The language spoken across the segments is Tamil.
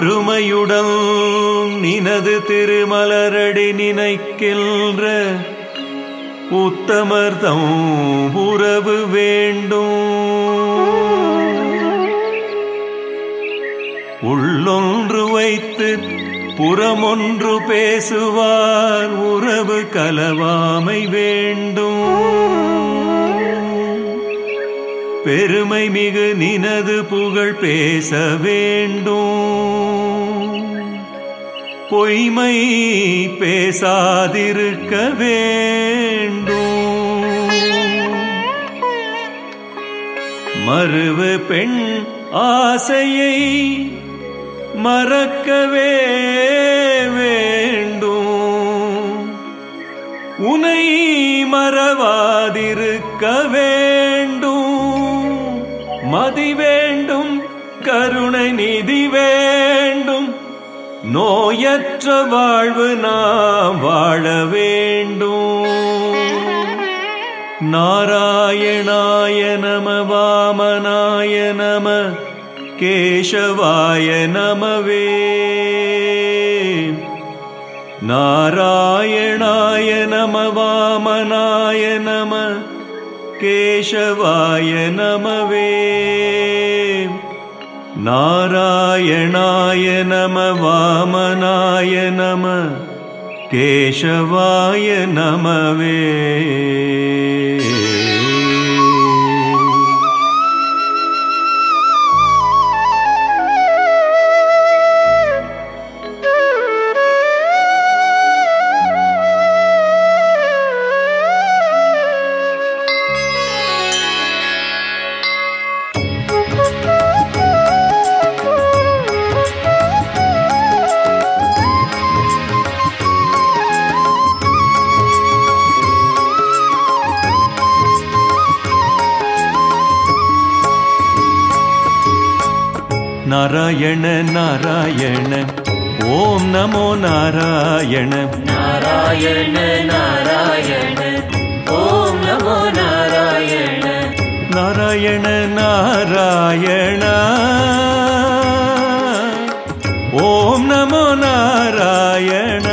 ஒருமையுடன் நினது திருமலரடி நினைக்கின்ற உத்தமர்தம் உறவு வேண்டும். உள்ளொன்று வைத்து புறமொன்று பேசுவார் உறவு கலவாமை வேண்டும். பெருமை மிகு நினது புகழ் பேச வேண்டும். பொய்மை பேசாதிருக்க வேண்டும். மறுவு பெண் ஆசையை மறக்கவே வேண்டும். உனை மறவாதிருக்க வேண்டும். மதி வேண்டும், கருணை நிதி வேண்டும். நோயற்ற வாழ்வு நாம் வாழ வேண்டும். நாராயணாய நம வாமனாய நம கேசவாய நமவே. நாராயணாய நம வாமனாய நம கேசவாய நமவே. நாராயணாய நம வாமனாய நம கேசவாய நமவே. நாராயண நாராயண ஓம் நமோ நாராயண. நாராயண நாராயண ஓம் நமோ நாராயண. நாராயண நாராயண ஓம் நமோ நாராயண.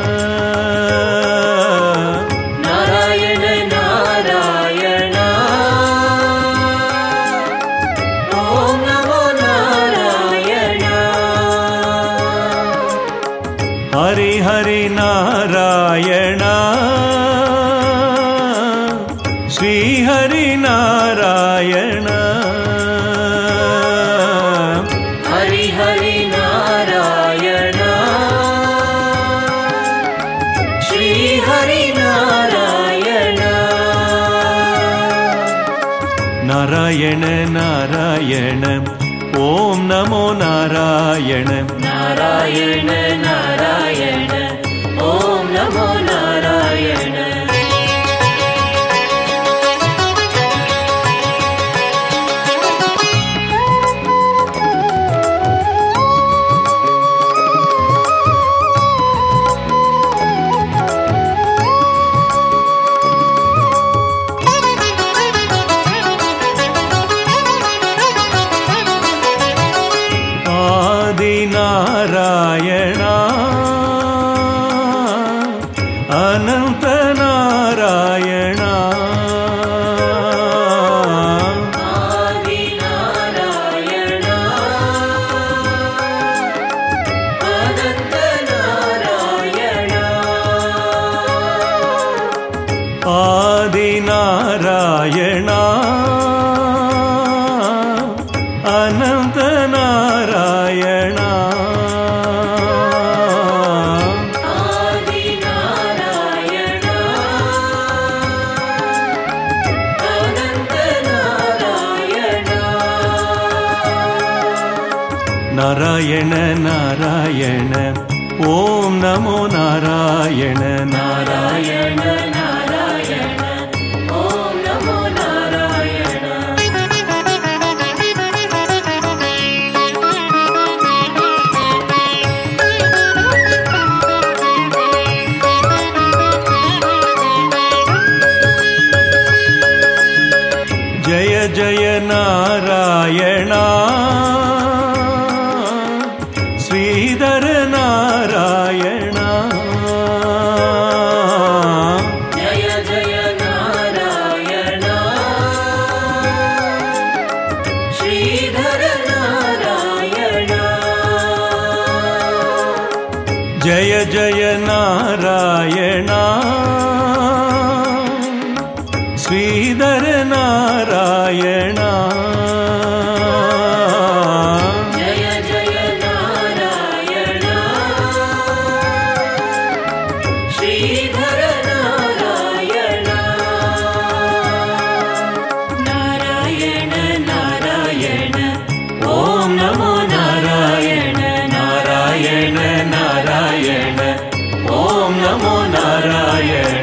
நாராயண நாராயண ஓம் நமோ நாராயண. ஹரி ஹரி நாராயண ஸ்ரீ ஹரி நாராயண. ஹரி ஹரி நாராயண ஸ்ரீ ஹரி நாராயண. நாராயண நாராயண ஓம் நமோ நாராயண. நாராயண நாராயண ஓம் நமோ நாராயண. நாராயண அனந்த நாராயண. ஆதி நாராயண அனந்த நாராயண. ஆதி நாராயண அனந்த நாராயண. ஆதி நாராயண அனந்த நாராயண. நாராயண நாராயண ஓம் நமோ நாராயண. நாராயண நாராயண ஓம் நமோ நாராயண. ஜய ஜய நாராயண ஸ்ரீ ನಾರಾಯಣ ಜಯ ಜಯ ನಾರಾಯಣ ಶ್ರೀಧರ ನಾರಾಯಣ ಜಯ ಜಯ ನಾರಾಯಣ ಶ್ರೀಧರ ನಾರಾಯಣ ಜಯ ಜಯ ನಾರಾಯಣ ಶ್ರೀಧರ ನಾರಾಯಣ ನಾರಾಯಣ ನಾರಾಯಣ ಓಂ ನಮೋ ನಾರಾಯಣ ನಾರಾಯಣ ನಾರಾಯಣ ಓಂ ನಮೋ ನಾರಾಯಣ